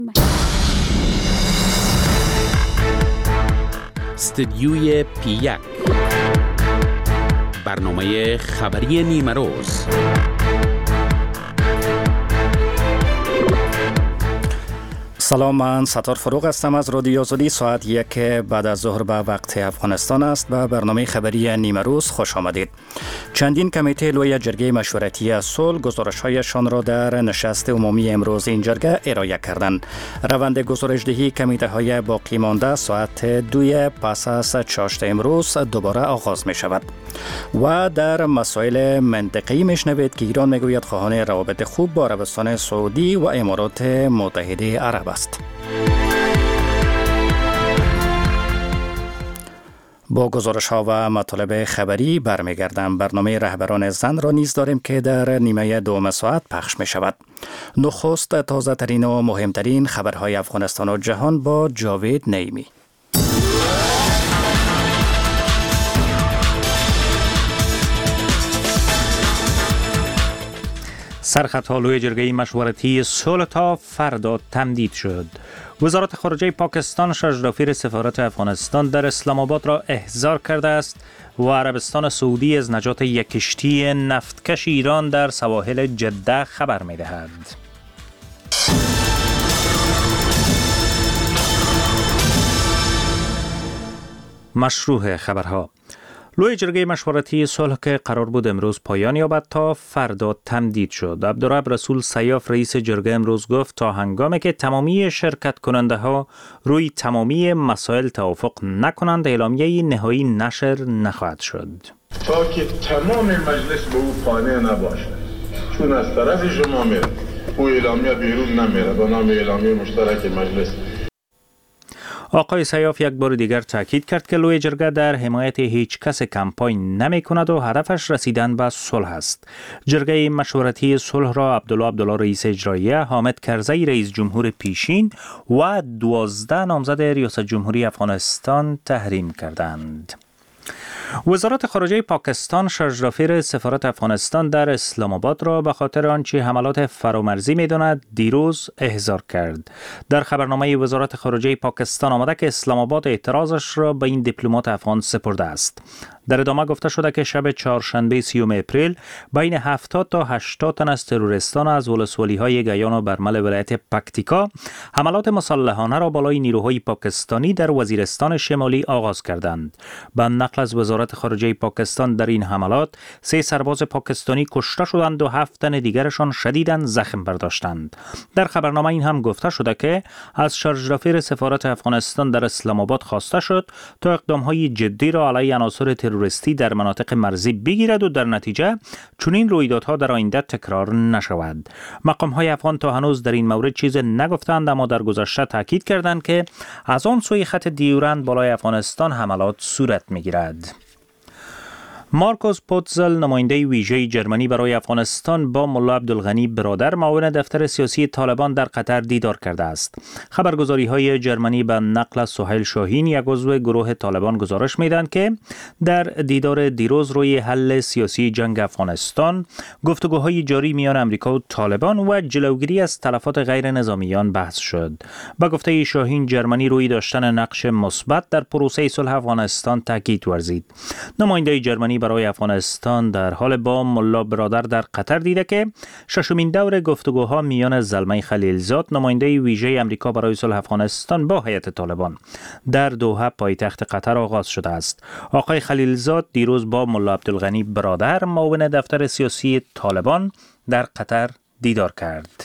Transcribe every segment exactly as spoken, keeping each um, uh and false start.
استدیوی پی یک، برنامه خبری نیمه روز. سلام، من ستار فروغ هستم از رادیو آزادی. ساعت یک بعد از ظهر به وقت افغانستان است. به برنامه خبری نیمه روز خوش آمدید. چندین کمیته لوی جرگه مشورتی صلح گزارش‌هایشان را در نشست عمومی امروز این جرگه ارائه کردند. روند گزارش‌دهی کمیته‌های باقی مانده ساعت دوی پس از چاشت امروز دوباره آغاز می شود. و در مسائل منطقه‌ای میشنوید که ایران میگوید خواهان روابط خوب با عربستان سعودی و امارات متحده عرب است. با گزارش ها و مطالب خبری برمیگردم. برنامه رهبران زن را نیز داریم که در نیمه دوم ساعت پخش می شود. نخست تازه ترین و مهمترین خبرهای افغانستان و جهان با جاوید نعیمی. سرخط لوی جرگه مشورتی صلح تا فردا تمدید شد. وزارت خارجه پاکستان شجرافیر سفارت افغانستان در اسلام آباد را احضار کرده است و عربستان سعودی از نجات یک کشتی نفتکش ایران در سواحل جده خبر می دهد. مشروع خبرها. لوی جرگه مشورتی صلح که قرار بود امروز پایان یابد تا فردا تمدید شد. عبدالرب رسول سیاف رئیس جرگه امروز گفت تا هنگامی که تمامی شرکت کننده ها روی تمامی مسائل توافق نکنند اعلامیه نهایی نشر نخواهد شد. تا که تمام مجلس به او قانع نباشه، چون از طرف شما میره او اعلامیه بیرون نمیره به نام اعلامیه مشترک مجلس. آقای سیاف یک بار دیگر تاکید کرد که لوی جرگه در حمایت هیچ کس کمپاین نمی کند و هدفش رسیدن به صلح است. جرگه مشورتی صلح را عبدالله عبدالله رئیس اجراییه، حامد کرزی رئیس جمهور پیشین و دوازده نامزد ریاست جمهوری افغانستان تحریم کردند. وزارت خارجه پاکستان شجرافیر سفارت افغانستان در اسلام آباد را به خاطر آنچه حملات فرامرزی می‌داند دیروز احضار کرد. در خبرنامه وزارت خارجه پاکستان آمده که اسلام آباد اعتراضش را به این دیپلمات افغان سپرده است. در ادامه گفته شده که شب چهارشنبه سیوم اپریل بین هفتاد تا هشتاد تن از تروریستان از ولسوالی‌های گیان و برمل ولایت پکتیکا حملات مسلحانه را بالای نیروهای پاکستانی در وزیرستان شمالی آغاز کردند. به نقل از وزارت خارجه پاکستان در این حملات سه سرباز پاکستانی کشته شدند و هفت تن دیگرشان شدیداً زخم برداشتند. در خبرنامه این هم گفته شده که از شجرافیر سفارت افغانستان در اسلام آباد خواسته شد تا اقدام‌های جدی را علیه عناصر تروریستی در مناطق مرزی بگیرد و در نتیجه چنین رویدادها در آینده تکرار نشود. مقام‌های افغان تا هنوز در این مورد چیز نگفتند، اما در گذشته تاکید کردند که از آن سوی خط دیورند بالای افغانستان حملات صورت می‌گیرد. مارکوس پوتزل نماینده ویژه جرمنی برای افغانستان با ملا عبدالغنی برادر معاون دفتر سیاسی طالبان در قطر دیدار کرده است. خبرگزاری‌های جرمنی به نقل از سهیل شاهین یک عضو گروه طالبان گزارش می‌دهند که در دیدار دیروز روی حل سیاسی جنگ افغانستان، گفتگوهای جاری میان امریکا و طالبان و جلوگیری از تلفات غیر نظامیان بحث شد. با گفته شاهین، جرمنی روی داشتن نقش مثبت در پروسه صلح افغانستان تاکید ورزید. نماینده جرمنی برای افغانستان در حال با ملا برادر در قطر دیده که ششمین دور گفتگوها میان زلمه خلیلزاد نماینده ویژه امریکا برای صلح افغانستان با هیئت طالبان در دوحه پایتخت قطر آغاز شده است. آقای خلیلزاد دیروز با ملا عبدالغنی برادر معاون دفتر سیاسی طالبان در قطر دیدار کرد.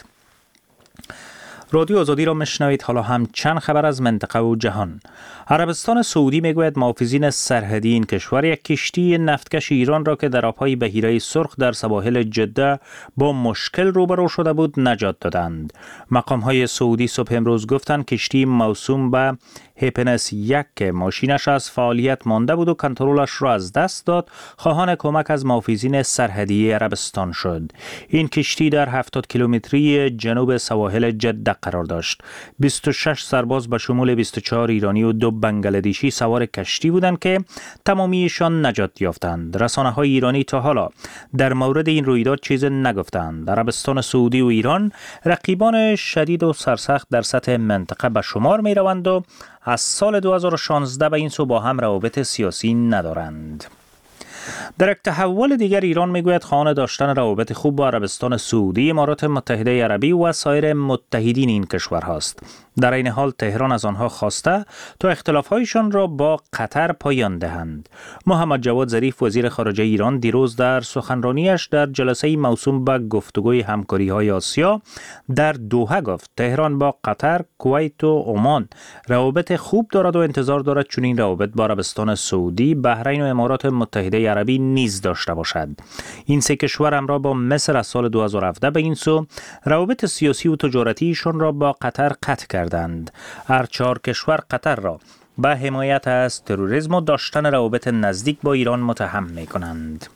رادیو آزادی را میشنوید. حالا هم چند خبر از منطقه و جهان. عربستان سعودی میگوید محافظین سرحدی این کشور یک کشتی نفتکش ایران را که در آبهای بحیره سرخ در سواحل جده با مشکل روبرو شده بود نجات دادند. مقام‌های سعودی صبح امروز گفتند کشتی موسوم به هپنس یک که ماشینش از فعالیت مانده بود و کنترلش را از دست داد خواهان کمک از محافظین سرحدی عربستان شد. این کشتی در هفتاد کیلومتری جنوب سواحل جده قرار داشت. بیست و شش سرباز به شمول بیست و چهار ایرانی و دو بنگلادشی سوار کشتی بودند که تمامیشان نجات یافتند. رسانه‌های ایرانی تا حالا در مورد این رویداد چیز نگفتند. عربستان سعودی و ایران رقیبان شدید و سرسخت در سطح منطقه به شمار می روند و از سال دو هزار و شانزده به این سو با هم روابط سیاسی ندارند. در یک تحول دیگر ایران میگوید خواهان داشتن روابط خوب با عربستان سعودی، امارات متحده عربی و سایر متحدین این کشور هاست. در این حال تهران از آنها خواسته تا اختلاف‌هایشان را با قطر پایان دهند. محمد جواد ظریف وزیر خارجه ایران دیروز در سخنرانیش در جلسه موسوم به گفتگوی همکاری‌های آسیا در دوحه گفت تهران با قطر، کویت و عمان روابط خوب دارد و انتظار دارد چنین روابط با عربستان سعودی، بحرین و امارات متحده عربی نیز داشته باشد. این سه کشور همراه با مصر از سال دو هزار و هفده به این سو روابط سیاسی و تجارتیشان را با قطر قطع کردند. هر چهار کشور قطر را به حمایت از تروریسم و داشتن روابط نزدیک با ایران متهم می کنند.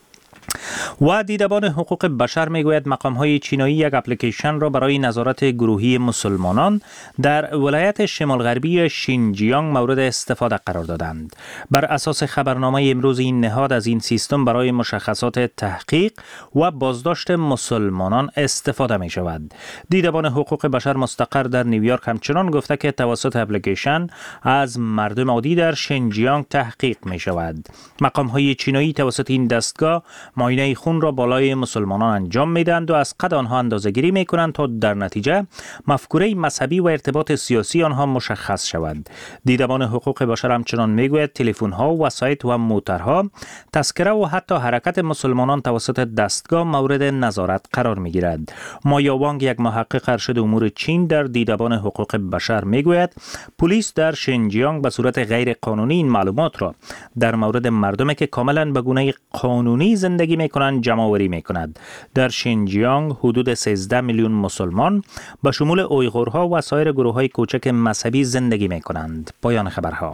و دیدبان حقوق بشر میگوید مقام‌های چینایی یک اپلیکیشن را برای نظارت گروهی مسلمانان در ولایت شمال غربی شینجیانگ مورد استفاده قرار دادند. بر اساس خبرنامه امروز این نهاد از این سیستم برای مشخصات تحقیق و بازداشت مسلمانان استفاده می شود. دیدبان حقوق بشر مستقر در نیویورک همچنان گفته که توسط اپلیکیشن از مردم عادی در شینجیانگ تحقیق می شود. مقام‌های چینایی توسط این دستگاه معاینه خون را بالای مسلمانان انجام میدند و از قد آنها اندازه‌گیری میکنند تا در نتیجه مفکوره مذهبی و ارتباط سیاسی آنها مشخص شود. دیدبان حقوق بشر همچنان میگوید تلفن‌ها، وسایط و موترها، تذکره و حتی حرکت مسلمانان توسط دستگاه مورد نظارت قرار میگیرد. مایا وانگ، یک محقق ارشد امور چین در دیدبان حقوق بشر میگوید پلیس در شینجیانگ به صورت غیر قانونی این معلومات را در مورد مردمی که کاملا به گونه قانونی زندگی میکنند جمع آوری میکند. در شینجیانگ حدود سیزده میلیون مسلمان به شمول اویغورها و سایر گروه‌های کوچک مذهبی زندگی میکنند. پایان خبرها.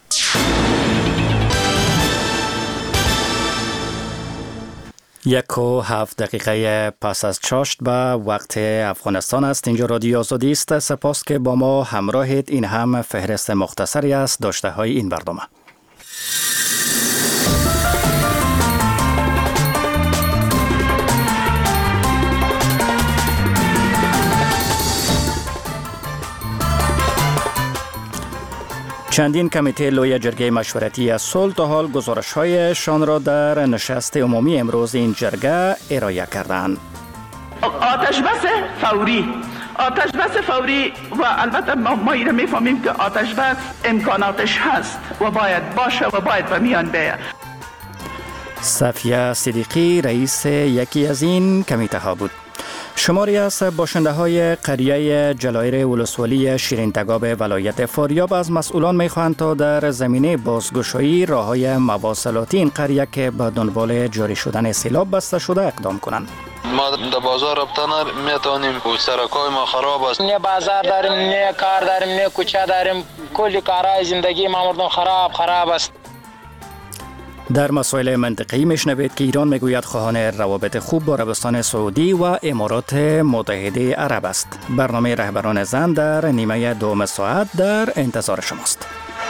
یک و هفت دقیقه پس از چاشت به وقت افغانستان است. اینجا رادیو آزادی است. سپاس که با ما همراهید. این هم فهرست مختصری است داشته های این برنامه. چندین کمیته لوی جرگه مشورتی صلح تا حال گزارش‌هایشان را در نشست عمومی امروز این جرگه ارائه کردند. آتش بس فوری آتش بس فوری و البته ما, ما اینو میفهمیم که آتش بس امکاناتش هست و باید باشه و باید به میان بیاید. صفیه صدیقی رئیس یکی از این کمیته ها بود. شماری از باشنده های قریه جلایر ولسوالی شیرین تگاب ولایت فاریاب از مسئولان میخواهند تا در زمینه بازگشایی راههای مواصلاتی این قریه که به دنبال جاری شدن سیلاب بسته شده اقدام کنند. ما در بازار رفتن میتونیم، سرکای ما خراب است. نه بازار داریم، نه کار داریم، نه کوچه داریم، کلی کارهای زندگی ما مردم خراب خراب است. در مسائل منطقی میشنوید که ایران میگوید خواهان روابط خوب با عربستان سعودی و امارات متحده عرب است. برنامه رهبران زن در نیمه دوم ساعت در انتظار شماست.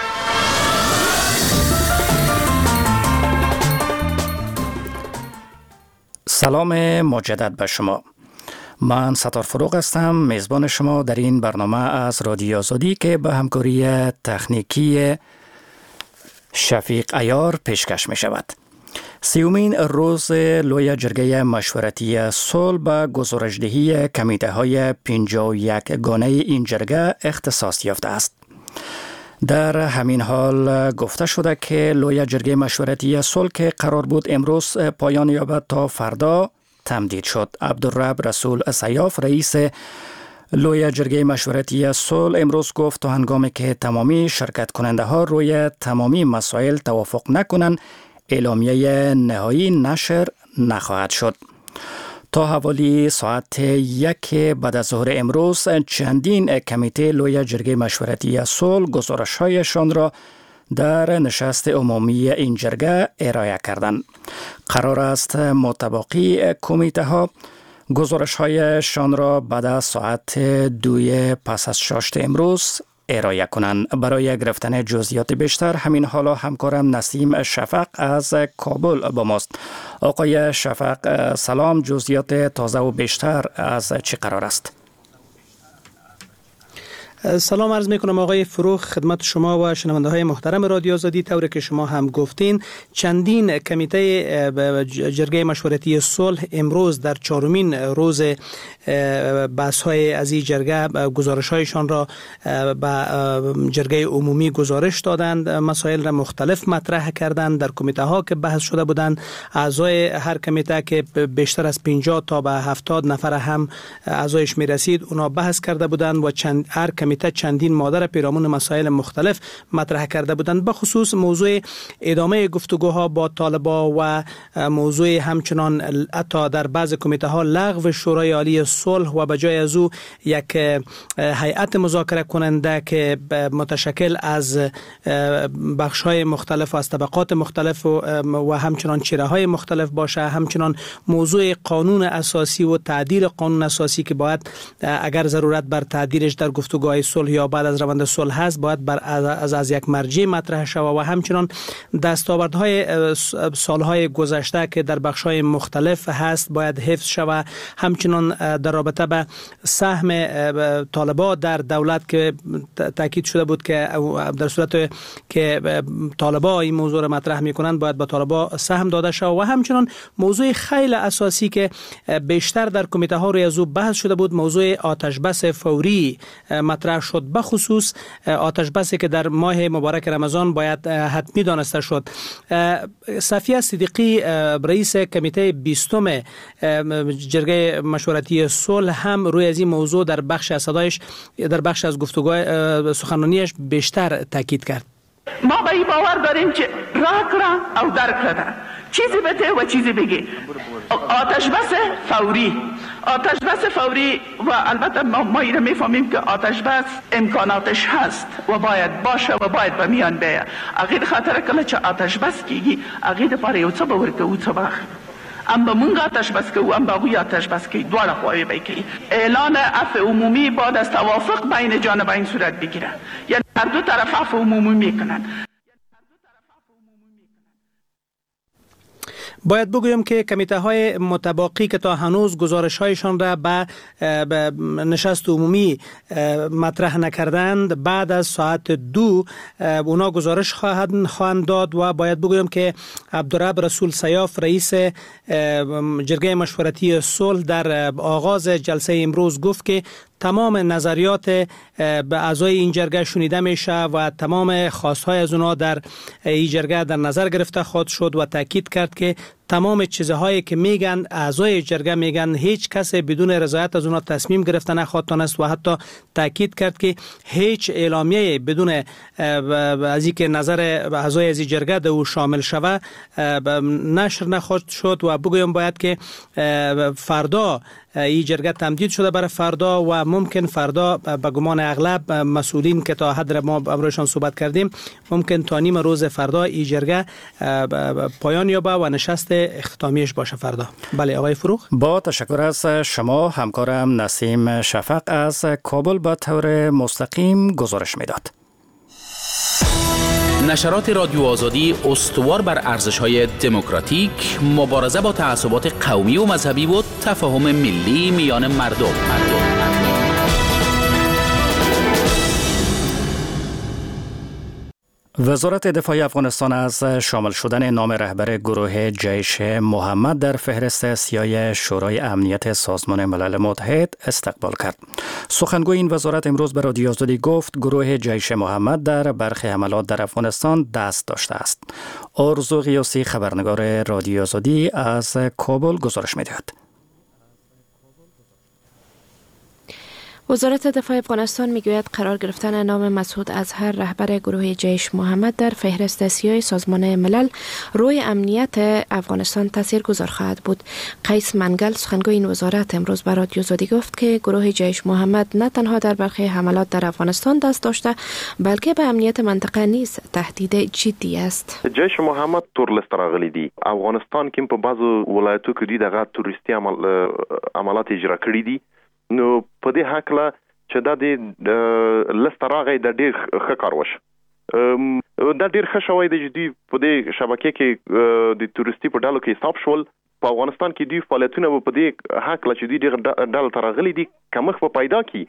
سلام مجدد به شما. من ستار فروغ هستم، میزبان شما در این برنامه از رادیو آزادی که به همکاری تکنیکی شفیق عیار پیشکش می شود. سیومین روز لوی جرگه مشورتی صلح به گزارشدهی کمیته های پنجاه و یک گانه این جرگه اختصاص یافته است. در همین حال گفته شده که لوی جرگه مشورتی صلح که قرار بود امروز پایان یابد تا فردا تمدید شد. عبدالرب رسول سیاف رئیس لوی جرگه مشورتی صلح امروز گفت تا هنگامی که تمامی شرکت کننده ها روی تمامی مسائل توافق نکنند اعلامیه نهایی نشر نخواهد شد. تا حوالی ساعت یک بعد از ظهر امروز چندین کمیته لوی جرگه مشورتی صلح گزارش‌هایشان را در نشست عمومی این جرگه ارائه کردند. قرار است مطابقی کمیته ها گزارش هایشان را بعد از ساعت دوی پس از شاشت امروز ارائه کنند. برای گرفتن جزئیات بیشتر همین حالا همکارم نسیم شفق از کابل با ماست. آقای شفق سلام، جزئیات تازه و بیشتر از چه قرار است؟ سلام عرض می کنم آقای فروخ خدمت شما و شنونده های محترم رادیو آزادی. طوری که شما هم گفتین، چندین کمیته جرگه مشورتی صلح امروز در چهارمین روز بحث های از این جرگه گزارش هایشان را به جرگه عمومی گزارش دادند، مسائل را مختلف مطرح کردند. در کمیته ها که بحث شده بودند، اعضای هر کمیته که بیشتر از پنجاه تا به هفتاد نفر هم اعضایش می رسید، اونا بحث کرده بودند و چند هر کمیته چندین ماده پیرامون مسائل مختلف مطرح کرده بودند، به خصوص موضوع ادامه گفتگوها با طالبان و موضوع همچنان حتی در بعض کمیته ها لغو شورای عالی صلح و به جای از او یک هیئت مذاکره کننده که متشکل از بخش های مختلف و از طبقات مختلف و, و همچنان چهره های مختلف باشه. همچنان موضوع قانون اساسی و تعدیل قانون اساسی که باید اگر ضرورت بر تعدیلش در گفتگوهای صلح یا بعد از روند صلح هست باید بر از از یک مرجع مطرح شود و همچنان دستاوردهای سالهای گذشته که در بخش‌های مختلف هست باید حفظ شود. همچنان در رابطه به سهم طالبان در دولت که تاکید شده بود که در صورت که طالبان این موضوع را مطرح می‌کنند باید به طالبان سهم داده شود و همچنان موضوع خیلی اساسی که بیشتر در کمیته ها روی از او بحث شده بود، موضوع آتش بس فوری مطرح شد، به خصوص آتش بسی که در ماه مبارک رمضان باید حتمی دانسته شد. صفیه صدیقی رئیس کمیته بیستم جرگه مشورتی صلح هم روی از این موضوع در بخش از صدایش در بخش از گفتگوهای سخنرانیش بیشتر تاکید کرد. ما به این باور داریم که راه را او درک کرده، چیزی بده و چیزی بگی. آتش بس فوری آتش بس فوری و البته ما, ما ایره میفهمیم که آتش بس امکاناتش هست و باید باشه و باید به میان بیه. اگه خاطر کله چه آتش بس کیگی اگه پاره یو څه باور که او څه باخ ام به مونږ آتش بس که او ام به اوی آتش بس که دواړه خواهی بی که اعلان عفو عمومی بعد از توافق بین جانبین صورت بگیره، یعنی هر دو طرف عفو عمومی میکنن. باید بگویم که کمیته های متباقی که تا هنوز گزارش هایشان را به نشست عمومی مطرح نکردند، بعد از ساعت دو اونا گزارش خواهند خواهند داد و باید بگویم که عبدالرب رسول سیاف رئیس جرگه مشورتی صلح در آغاز جلسه امروز گفت که تمام نظریات به اعضای این جرگه شنیده میشه و تمام خواستهای از اونا در این جرگه در نظر گرفته خواهد شد و تاکید کرد که تمام چیزهایی که میگن اعضای جرگه میگن هیچ کس بدون رضایت از اونا تصمیم گرفته نخواهد تونست و حتی تاکید کرد که هیچ اعلامیه بدون از اینکه نظر اعضای از این جرگه در او شامل شوه نشر نخواهد شد. و بگویم باید که فردا این جرگه تمدید شده برای فردا و ممکن فردا به گمان اغلب مسئولین که تا حد ما امروزشان صحبت کردیم ممکن تا نیم روز فردا این جرگه پایان یابه و نشست اختتامیش باشه فردا. بله آقای فروخ. با تشکر از شما همکارم نسیم شفق از کابل با طور مستقیم گزارش میداد. نشرات رادیو آزادی استوار بر ارزش‌های دموکراتیک، مبارزه با تعصبات قومی و مذهبی و تفاهم ملی میان مردم. مردم. وزارت دفاع افغانستان از شامل شدن نام رهبر گروه جیش محمد در فهرست سیاه شورای امنیت سازمان ملل متحد استقبال کرد. سخنگوی این وزارت امروز به رادیو آزادی گفت گروه جیش محمد در برخی حملات در افغانستان دست داشته است. آرزو غیاثی خبرنگار رادیو آزادی از کابل گزارش می‌دهد. وزارت دفاع افغانستان میگوید قرار گرفتن نام مسعود اظهر رهبر گروه جیش محمد در فهرست سیاه سازمان ملل روی امنیت افغانستان تاثیرگذار خواهد بود. قیس منگل سخنگوی این وزارت امروز به رادیو زدی گفت که گروه جیش محمد نه تنها در برخی حملات در افغانستان دست داشته بلکه به امنیت منطقه نیز تهدید جدی است. جیش محمد تور لست راغلی دی افغانستان کې په بعضو ولایتو کې دغه توریستي عمل عملات اجرا کړی دي. نو په دې حق لا چې دا د لست راغی د ډیر ښه کار وش دا ډیر ښه شوی د جدي په دې شبکې کې د توریستي په ډالو کې حساب شول. په افغانستان کې دی فعالیتونه په دې حق لا چې دی ډیر ډال ترغلي دي کمخ په پیدا کی.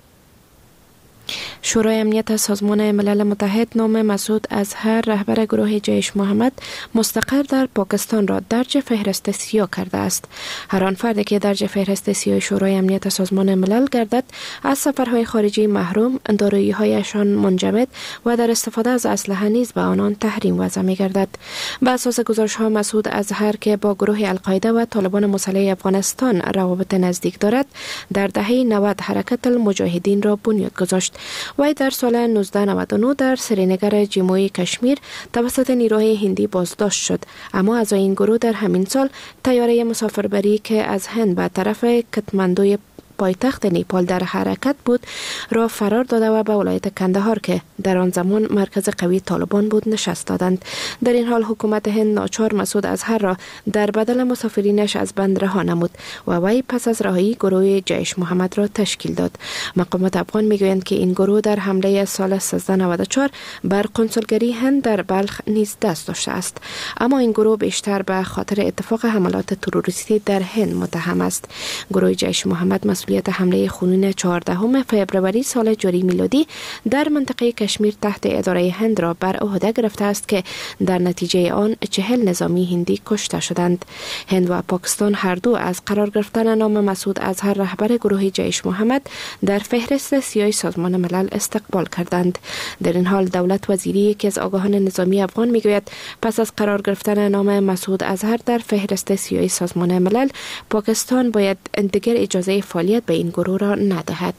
شورای امنیت سازمان ملل متحد نام مسعود اظهر رهبر گروه جیش محمد مستقر در پاکستان را درج فهرست سیاه کرده است. هر آن فردی که درج فهرست سیاه شورای امنیت سازمان ملل گردد از سفرهای خارجی محروم، دارایی‌هایشان منجمد و در استفاده از اسلحه نیز به آنان تحریم وضع می‌گردد. به اساس گزارش‌ها مسعود اظهر که با گروه القاعده و طالبان مسلح افغانستان روابط نزدیک دارد، در دهه نود حرکت المجاهدین را بنیاد گذاشت. وی در سال نوزده نود و نه در سرینگر جمهوری کشمیر توسط نیروهای هندی بازداشت شد، اما اعضای این گروه در همین سال طیاره مسافربری که از هند به طرف کتمندوی پایتخت نیپال در حرکت بود را فرار داده و به ولایت کندهار که در آن زمان مرکز قوی طالبان بود نشست دادند. در این حال حکومت هند ناچار مسعود اظهر را در بدل مسافرینش از بند رها نمود و وی پس از رهایی گروه جیش محمد را تشکیل داد. مقامات افغان میگویند که این گروه در حمله سال سیزده نود و چهار بر کنسولگری هند در بلخ نیز دست داشته است، اما این گروه بیشتر به خاطر اتفاق حملات تروریستی در هند متهم است. گروه جیش محمد مسئولیت حمله خونین چهاردهم فوریه سال جاری میلادی در منطقه کشمیر تحت اداره هند را بر عهده گرفته است که در نتیجه آن چهل نظامی هندی کشته شدند. هند و پاکستان هر دو از قرار گرفتن نام مسعود اظهر رهبر گروه جیش محمد در فهرست سیاه سازمان ملل استقبال کردند. در این حال دولت وزیری یکی از آگاهان نظامی افغان میگوید پس از قرار گرفتن نام مسعود اظهر در فهرست سیاه سازمان ملل، پاکستان باید دیگر اجازه فعالیت به این گروه را ندهد.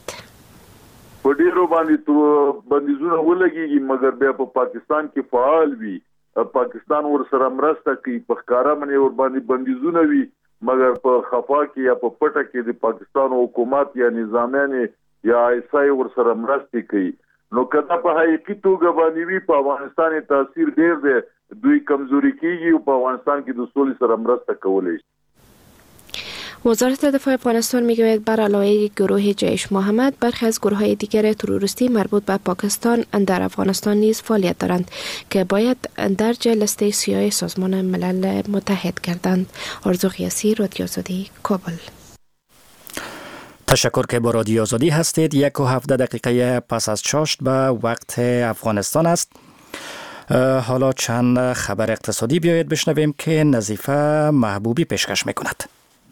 په ډیرو باندې تو بندیزونه ولګيږي مګر بیا په پاکستان کې فعال وي، پاکستان ور سره مرسته کوي، په ښکارا باندې ور باندې بندیزونه وي مګر په خفا کې یا په پټه کې د پاکستان حکومت یا نظامیان یا ایسای ور سره مرسته کوي. نو کله په حقیقي توګه باندې وی په افغانستان تاثیر ډیر دی، دوی کمزوري کیږي او په افغانستان کې د سولې سره مرسته کولای شي. وزارت دفاع افغانستان میگوید بر علاوه گروه جیش محمد برخی از گروه‌های دیگر تروریستی مربوط به پاکستان در افغانستان نیز فعالیت دارند که باید درج لیست سیاه سازمان ملل متحد گردند. آرزو قیاسی، رادیو آزادی، کابل. تشکر که با رادیو آزادی هستید. یک و هفده دقیقه پس از چاشت به وقت افغانستان است. حالا چند خبر اقتصادی بیایید بشنویم که نظیفه محبوبی پیشکش میکند.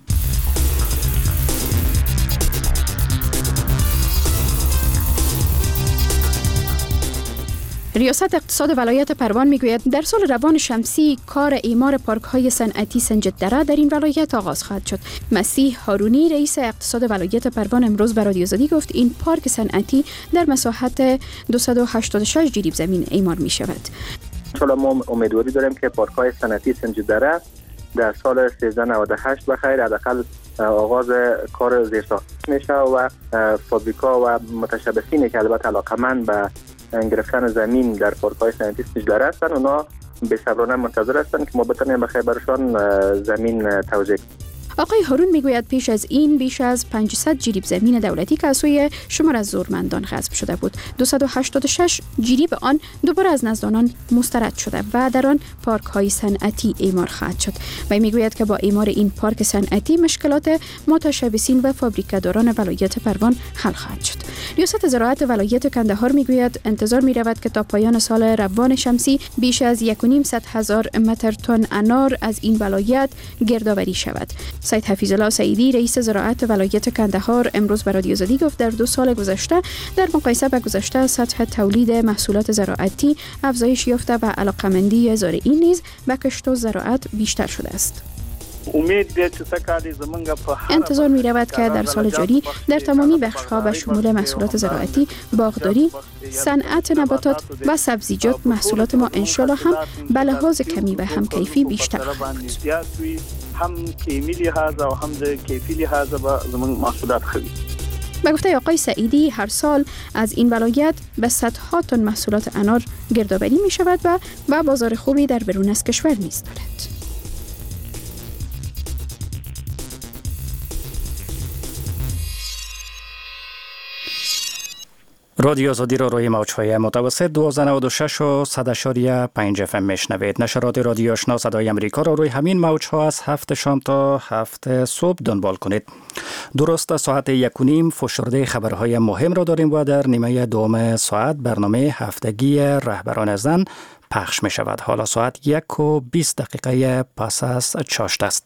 ریاست اقتصاد ولایت پروان میگوید در سال روان شمسی کار اعمار پارک های صنعتی سنجد دره در این ولایت آغاز خواهد شد. مسیح هارونی رئیس اقتصاد ولایت پروان امروز به رادیو آزادی گفت این پارک صنعتی در مساحت دویست و هشتاد و شش جریب زمین اعمار می شود. حالا ما امیدواری داریم که پارک های صنعتی سنجد دره در سال سیزده نود و هشت بخیر حداقل آغاز کار زیرساخت میشه و فابریکا و متشبثینی که البته علاقمند به گرفتن زمین در پارک‌های صنعتی سنجدره هستن، اونا بی‌صبرانه منتظر هستن که ما بتونیم بخیر برشان زمین توزیع. آقای هارون میگوید پیش از این بیش از پانصد جریب زمین دولتی که از سوی شمار از زورمندان غصب شده بود. دویست و هشتاد و شش جریب آن دوباره از نزدانان مسترد شده و در آن پارک های صنعتی اعمار خواهد شد. و میگوید که با اعمار این پارک صنعتی مشکلات متشبثین و فابریکه‌داران ولایت پروان حل خواهد شد. ریاست زراعت ولایت کندهار میگوید انتظار می رود که تا پایان سال روان شمسی بیش از یک و نیم صد هزار متر تن انار از این ولایت گردآوری شود. سید حفیظ الله سعیدی رئیس زراعت ولایت کندهار امروز به رادیو آزادی گفت در دو سال گذشته در مقایسه با گذشته سطح تولید محصولات زراعتی افزایش یافته و علاقه‌مندی زارعین نیز به کشت و زراعت بیشتر شده است. انتظار می رود که در سال جاری در تمامی بخش‌ها به شمول محصولات زراعتی، باغداری، صنعت نباتات و سبزیجات محصولات ما انشالله هم به لحاظ کمی و هم کیفی بیشتر خواهد بود. هم کیمی لحاظ و هم کیفی لحاظ با زمان محصولات خوبی. به گفته آقای سعیدی هر سال از این ولایت به صدها تن محصولات انار گردآوری می شود و با بازار خوبی در بیرون از کشور نیز دارد. رادیو آزادی را روی موج‌های متوسط دویست و نود و شش و صد و پنج اف ام میشنوید. نشرات رادیو آشنا صدای امریکا را روی همین موج‌ها از هفت شام تا هفت صبح دنبال کنید. درست ساعت یک و نیم فشرده خبرهای مهم را داریم و در نیمه دوم ساعت برنامه هفتگی رهبران زن پخش می شود. حالا ساعت یک و بیست دقیقه پس از چاشت است.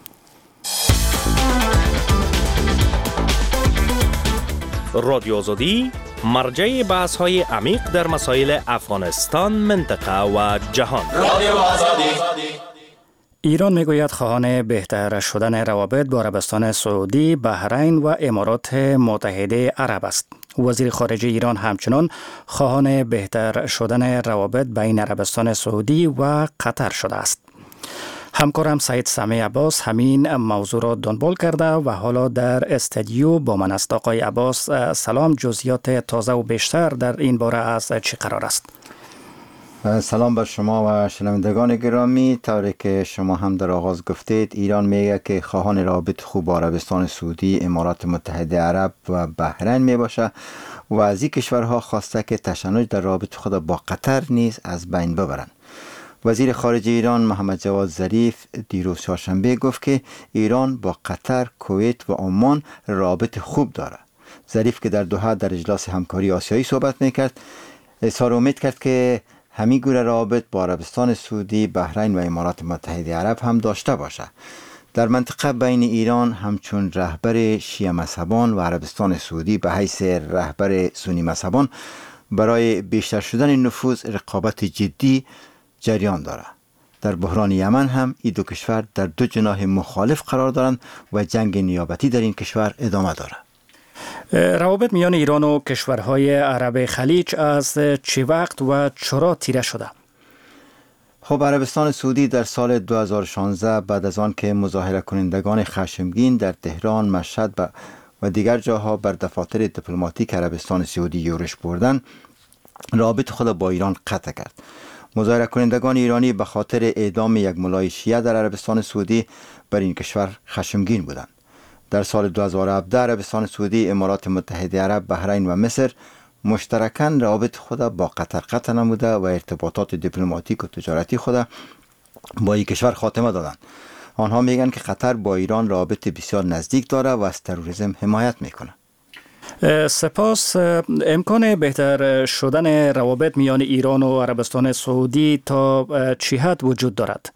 رادیو آزادی مرجع بحث های عمیق در مسائل افغانستان، منطقه و جهان. رادیو آزادی. ایران میگوید خواهان بهتر شدن روابط با عربستان سعودی، بحرین و امارات متحده عرب است. وزیر خارجه ایران همچنان خواهان بهتر شدن روابط بین عربستان سعودی و قطر شده است. همکارم سید سمیع عباس همین موضوع را دنبال کرده و حالا در استودیو با من است. آقای عباس سلام، جزئیات تازه و بیشتر در این باره از چی قرار است؟ سلام بر شما و شنوندگان گرامی. طوری که شما هم در آغاز گفتید، ایران میگه که خواهان رابط خوب با عربستان سعودی، امارات متحده عرب و بحرین می باشه و از این کشورها خواسته که تشنج در رابط خود با قطر نیز از بین ببرند. وزیر خارجه ایران محمد جواد ظریف دیروز چهارشنبه گفت که ایران با قطر، کویت و عمان رابط خوب دارد. ظریف که در دوحه در اجلاس همکاری آسیایی صحبت میکرد، اظهار امید کرد که همین گونه روابط با عربستان سعودی، بحرین و امارات متحده عرب هم داشته باشد. در منطقه بین ایران همچون رهبر شیعه مذهبان و عربستان سعودی به حیث رهبر سنی مذهبان برای بیشتر شدن نفوذ رقابت جدی جریان دارد. در بحران یمن هم این دو کشور در دو جناح مخالف قرار دارند و جنگ نیابتی در این کشور ادامه دارد. روابط میان ایران و کشورهای عرب خلیج از چه وقت و چرا تیره شده؟ خب عربستان سعودی در سال دو هزار و شانزده بعد از آن که مظاهره کنندگان خشمگین در تهران، مشهد و دیگر جاها بر دفاتر دیپلماتیک عربستان سعودی یورش بردند، رابط خود با ایران قطع کرد. مظاهره کنندگان ایرانی به خاطر اعدام یک ملای شیعه در عربستان سعودی بر این کشور خشمگین بودند. در سال دو هزار و هفده عربستان سعودی، امارات متحده عرب، بحرین و مصر مشترکاً روابط خود با قطر قطع نموده و ارتباطات دیپلماتیک و تجارتی خود با این کشور خاتمه دادند. آنها میگن که قطر با ایران رابط بسیار نزدیک داره و از تروریسم حمایت میکنه. سپاس. امکان بهتر شدن روابط میان ایران و عربستان سعودی تا چه حد وجود دارد؟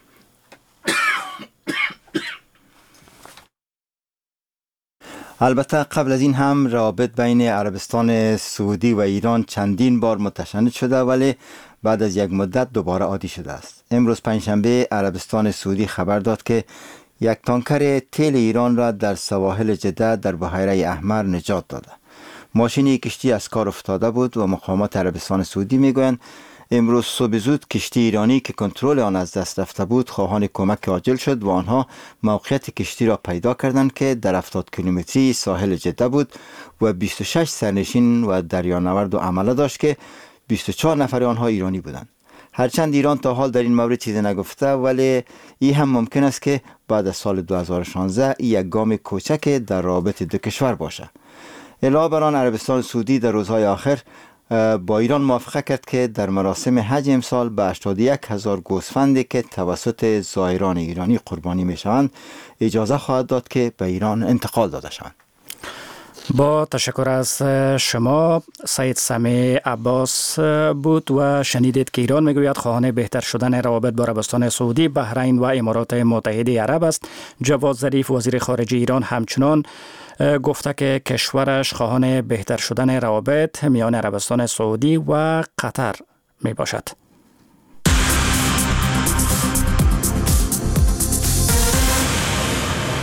البته قبل از این هم روابط بین عربستان سعودی و ایران چندین بار متشنج شده، ولی بعد از یک مدت دوباره عادی شده است. امروز پنجشنبه عربستان سعودی خبر داد که یک تانکر تیل ایران را در سواحل جده در بحیره احمر نجات داده. ماشین کشتی از کار افتاده بود و مقامات عربستان سعودی میگویند امروز صبح زود کشتی ایرانی که کنترل آن از دست رفته بود خواهان کمک عاجل شد و آنها موقعیت کشتی را پیدا کردند که در هفتاد کیلومتری ساحل جده بود و بیست و شش سرنشین و دریانورد و عمله داشت که بیست و چهار نفر آنها ایرانی بودند. هرچند ایران تا حال در این مورد چیزی نگفته، ولی این هم ممکن است که بعد از سال دو هزار و شانزده یک گام کوچک در رابط دو کشور باشه. علاوه بر آن عربستان سعودی در روزهای آخر با ایران موافقه کرد که در مراسم حج امسال به هشتاد و یک هزار گوسفندی که توسط زائران ایرانی قربانی می شوند اجازه خواهد داد که به ایران انتقال داده شوند. با تشکر از شما. سید سمیع عباس بود و شنیدید که ایران میگوید خواهان بهتر شدن روابط با عربستان سعودی، بحرین و امارات متحده عرب است. جواد ظریف وزیر خارجه ایران همچنان گفته که کشورش خواهان بهتر شدن روابط میان عربستان سعودی و قطر می باشد.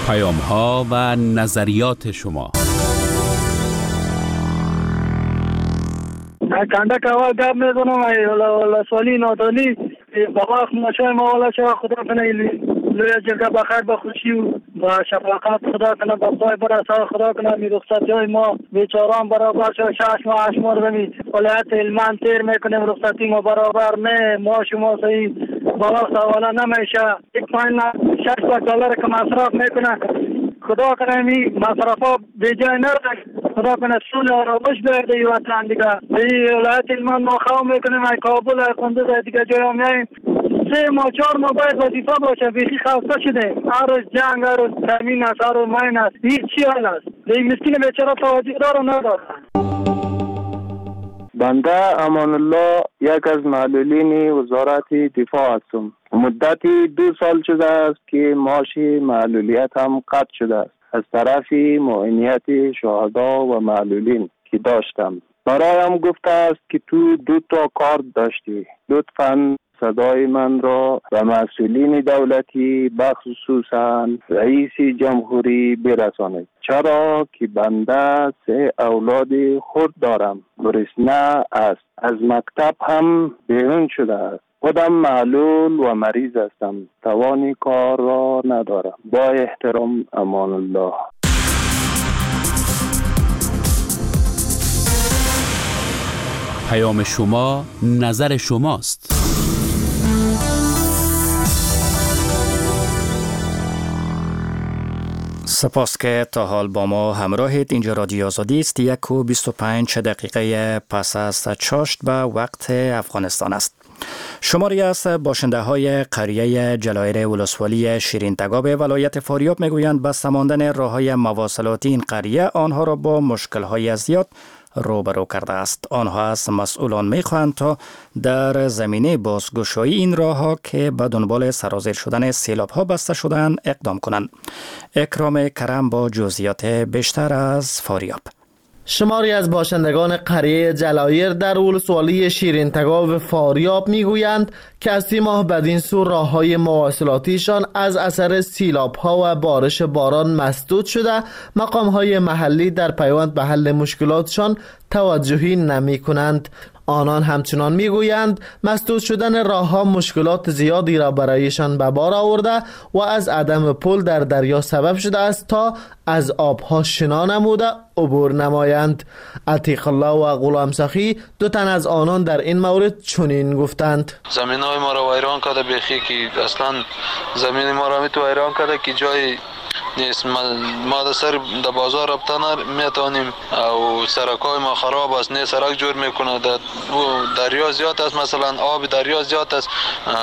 پیام ها و نظریات شما. کندک اول گپ میزنم ای سوالی نادانی بابا ماشه ما والا چه خدا کنه لوی جرگه بخیر بخوشی و با شفقت خدا کنه با پای برسه خدا کنه می رخصتی های ما بیچاران برابر شد شش ماه هشت ماه بمی ولایت علمان تیر میکنیم رخصتی ما برابر نه ما شما صحیح با وقت حوالا نمیشه یک پایین شش تا دلار که مصرف میکنه خدا کنه می مصرف ها به جای نرد خدا کنه سول آرامش بیاید ای وطن دیگه ای ولایت علمان ما خواه میکنیم ای کابل ای قندوز دیگه جای هم میاییم سه ما چهار ما باید وظیفه باشه بیخی خسته شده هر روز جنگ هر روز تامین است هر روز ماین است هیچ چی حال است این مسکین بیچاره توجه داره نداره. بنده امان الله یک از معلولین وزارت دفاع هستم. مدتی دو سال شده است که معاش معلولیت هم قطع شده است از طرف معینیت شهدا و معلولین که داشتم. برایم گفته است که تو دو تا کار داشتی، لطفاً صدای من را به مسئولین دولتی بخصوصاً رئیس جمهوری برسانید، چرا که بنده سه اولاد خود دارم، گرسنه است، از مکتب هم بیرون شده است، خودم معلول و مریض هستم، توانی کار را ندارم. با احترام، امان الله. پیام شما نظر شماست. سپاس که تا حال با ما همراهید. اینجا رادیو آزادی است. یک و بیست و پنج دقیقه پس از چاشت به وقت افغانستان است. شماری از باشنده های قریه جلایر ولسوالی شیرین تگاب ولایت فاریاب میگویند بسته ماندن راه‌های مواصلاتی این قریه آنها را با مشکل‌های زیاد روبرو کرده است. آنها از مسئولان میخواهند تا در زمینه بازگشایی این راه‌ها که به دنبال سرازیر شدن سیلاب‌ها بسته شدند اقدام کنند. اکرام کرم با جزئیات بیشتر از فاریاب. شماری از باشندگان قریه جلایر در ولسوالی شیرین تگاب فاریاب میگویند که از سی ماه بدین سو راه‌های مواصلاتیشان از اثر سیلاب‌ها و بارش باران مسدود شده، مقام‌های محلی در پیوند به حل مشکلاتشان توجهی نمی‌کنند. آنان همچنان میگویند مسدود شدن راه‌ها مشکلات زیادی را برایشان به بار آورده و از عدم پل در دریا سبب شده است تا از آبها شنا نموده عبور نمایند. عتیق الله و غلام سخی دو تن از آنان در این مورد چنین گفتند: زمین های ما را ویران کرده، بیخی که اصلا زمین ما را میتو ویران کرده که جای نیست. ما در سر در بازار رفتن میتونیم او سرکای ما خراب است، نه سرک جور میکنه، در دریا زیاد است، مثلا آب دریا زیاد است.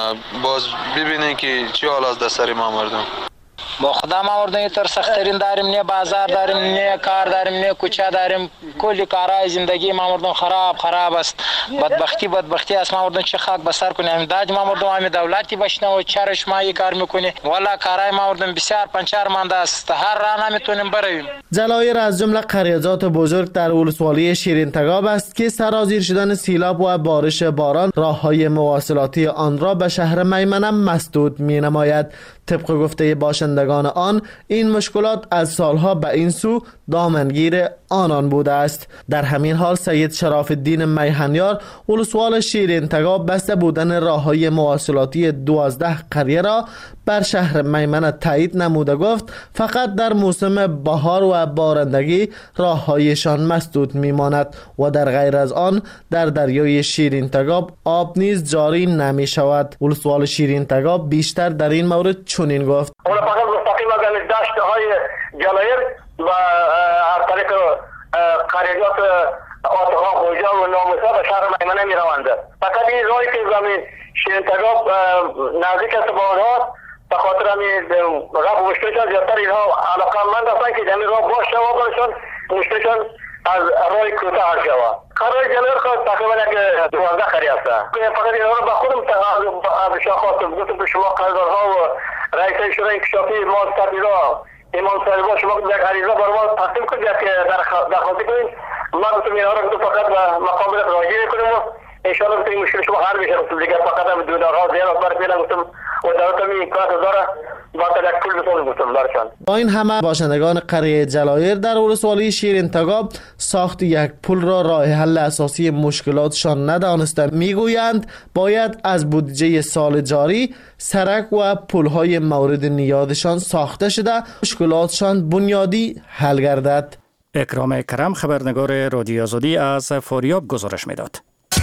باز ببینید که چی حال است در سر ما مردم. با خدا ما مردم تر سخترین داریم، نه بازار داریم، نه کار داریم، نه کوچه داریم، کلی کارهای زندگی ما مردم خراب خراب است. بدبختی بدبختی است. ما مردم چه خاک بسر کنیم؟ داد ما مردم همین دولتی باشنه و چرش مایی کار میکنه. والا کارهای ما مردم بسیار پنچار مانده است، هر راه نمیتونیم برویم. جلایر از جمله قریه‌جات بزرگ در ولسوالی شیرین تگاب است که سرازیر شدن سیلاب و بارش باران راههای مواصلاتی آن را به شهر میمنه مسدود می نماید. طبق گفته باشندگان آن، این مشکلات از سالها به این سو دامنگیر آنان بوده است. در همین حال سید شراف الدین میهنیار ولسوال شیرین تگاب بسته بودن راههای مواصلاتی دوازده قریه را بر شهر میمنه تایید نموده گفت فقط در موسم بهار و بارندگی راههایشان مسدود میماند و در غیر از آن در دریای شیرین تگاب آب نیز جاری نمی شود. ولسوال شیرین تگاب بیشتر در این مورد چنین گفت: اون فقط مستقیم از دشت های جلایر و از طریق قریات آتها خوجا و ناموسا به شهر میمنه می روند. فقط این راهی که زمین شیرین تگاب نزدیک است به آنها، به خاطر همین رفع مشکلشان زیادتر اینها علاقه مند هستند که در راه باز شوابشان مشکلشان از راه کوتاه شود. قریه جلایر خود تقریبا یک دوازده قریه است. فقط اینها رو به خودم از شما خواستم گفتم به شما قراردادها و رئیس شورای انکشافی ما تبدیلا امام صاحبا شما یک عریضه برای ما تقدیم کنید که درخواست کنید. ما گفتم اینها رو فقط به مقام راجع کنیم و ان شاء الله این مشکل شما حل بشه. دیگه فقط هم دو دارها زیاد بر پیدا گفتم و دولت می کار داره با این همه باشندگان قریه جلایر در ولسوالی شیرین تگاب ساخت یک پل را راه حل اساسی مشکلاتشان ندانستند. میگویند باید از بودجه سال جاری سرک و پل‌های مورد نیازشان ساخته شده مشکلاتشان بنیادی حل گردد. اکرام کرم خبرنگار رادیو آزادی از فاریاب گزارش میداد.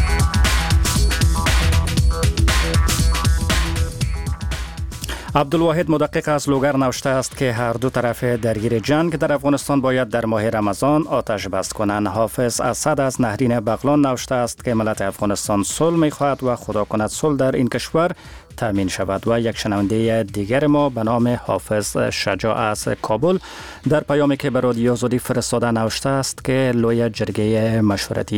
عبدالواحد مدقق از لوگر نوشته است که هر دو طرف درگیر جنگ در افغانستان باید در ماه رمضان آتش بس کنند. حافظ اسد از نهرین بغلان نوشته است که ملت افغانستان صلح می‌خواهد و خدا کند صلح در این کشور تامین شود. و یک شنونده دیگر ما به نام حافظ شجاع از کابل در پیامی که به رادیو آزادی فرستاده نوشته است که لوی جرگه مشورتی